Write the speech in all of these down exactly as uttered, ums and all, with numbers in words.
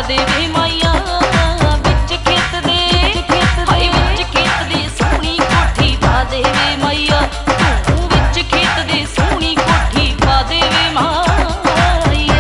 ਦੇਵੇ ਮਾਈਆ ਵਿੱਚ ਖੇਤ ਦੇ ਹਾਏ ਵਿੱਚ ਖੇਤ ਦੇ ਸੋਹਣੀ ਕੋਠੀ ਪਾ ਦੇਵੇ ਮਾਈਆ ਤੂੰ ਵਿੱਚ ਖੇਤ ਦੇ ਸੋਹਣੀ ਕੋਠੀ ਪਾ ਦੇਵੇ ਮਾਈਆ।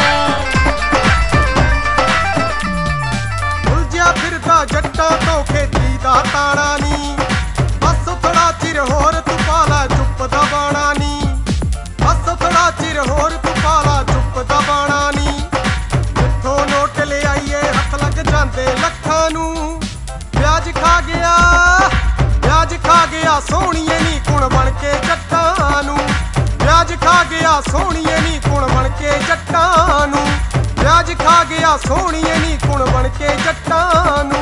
ਉਲਝਿਆ ਫਿਰਦਾ ਜੱਟਾਂ ਤੋਂ ਖੇਤੀ ਦਾ ਤਾਣਾ ਨੀ ਬਸ ਥੋੜਾ ਚਿਰ ਹੋਰ ਤੂੰ ਪਾਲਾ ਚੁੱਪ ਦਾ ਬਾਣਾ ਨੀ ਬਸ ਥੋੜਾ ਚਿਰ ਹੋਰ ਤੂੰ ਪਾਲਾ ਚੁੱਪ ਦਾ ਬਾਣਾ ਨੀ ਜਿੱਥੋਂ ਨੋਟ ਲਿਆਈਏ ਹੱਥ ਲੱਗ ਜਾਂਦੇ ਲੱਖਾਂ ਨੂੰ ਵਿਆਜ ਖਾ ਗਿਆ ਵਿਆਜ ਖਾ ਗਿਆ ਸੋਹਣੀਏ ਨੀ ਕੁਣ ਬਣ ਕੇ ਜੱਟਾਂ ਨੂੰ ਵਿਆਜ ਖਾ ਗਿਆ ਸੋਹਣੀਏ ਨੀ ਕੁਣ ਬਣ ਕੇ ਜੱਟਾਂ ਨੂੰ ਵਿਆਜ ਖਾ ਗਿਆ ਸੋਹਣੀਏ ਨੀ ਕੁਣ ਬਣ ਕੇ ਜੱਟਾਂ ਨੂੰ।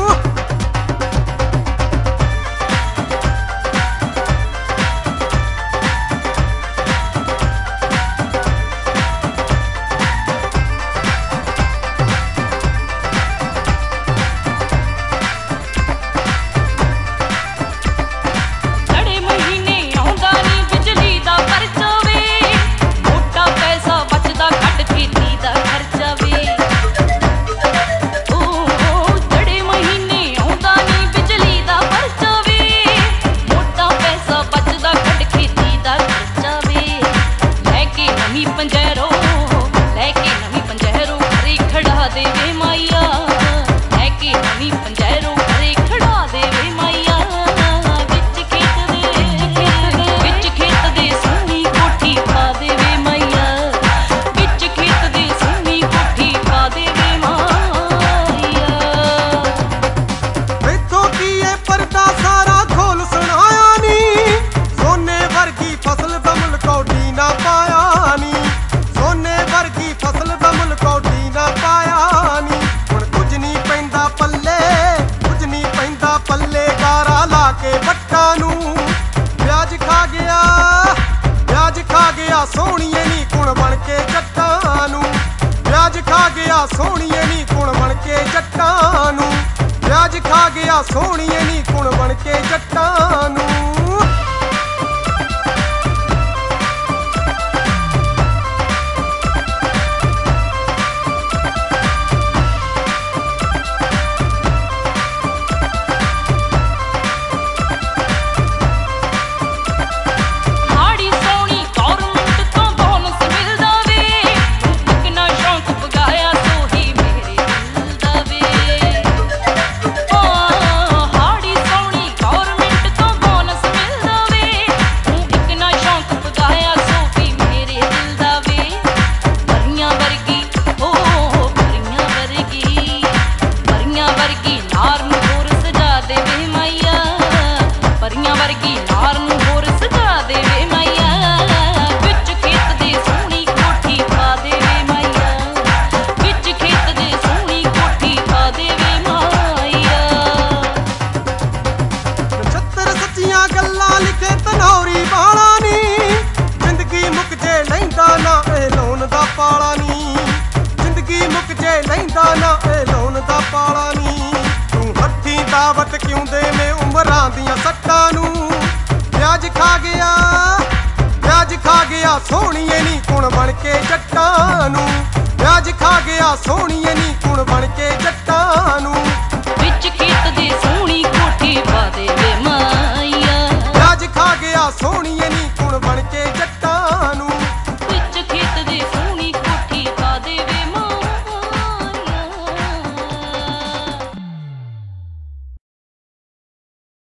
ਸੋਹਣੀਏ ਨੀ ਕੁਣ ਬਣ ਕੇ ਜੱਟਾਂ ਨੂੰ ਵਿਆਜ ਖਾ ਗਿਆ ਸੋਹਣੀਏ ਨੀ ਕੁਣ ਬਣ ਕੇ ਜੱਟਾਂ ਨੂੰ ਵਿਆਜ ਖਾ ਗਿਆ ਸੋਹਣੀਏ ਨੀ ਕੁਣ ਬਣ ਕੇ ਜੱਟਾਂ ਨੂੰ। ਲੈਂਦਾ ਨਾ ਇਹ ਲੋਨ ਦਾ ਪਾਲਾ ਨੀ ਤੂੰ ਹੱਥੀਂ ਦਾਵਤ ਕਿਉਂ ਦੇਵੇਂ ਉਮਰਾਂ ਦੀਆਂ ਸੱਟਾਂ ਨੂੰ ਵਿਆਜ ਖਾ ਗਿਆ ਵਿਆਜ ਖਾ ਗਿਆ ਸੋਹਣੀਏ ਨੀ ਕੁਣ ਬਣ ਕੇ ਜੱਟਾਂ ਨੂੰ ਵਿਆਜ ਖਾ ਗਿਆ ਸੋਹਣੀਏ ਨੀ ਕੁਣ ਬਣ ਕੇ ਜੱਟਾਂ ਨੂੰ ਵਿੱਚ ਖੇਤ ਦੇ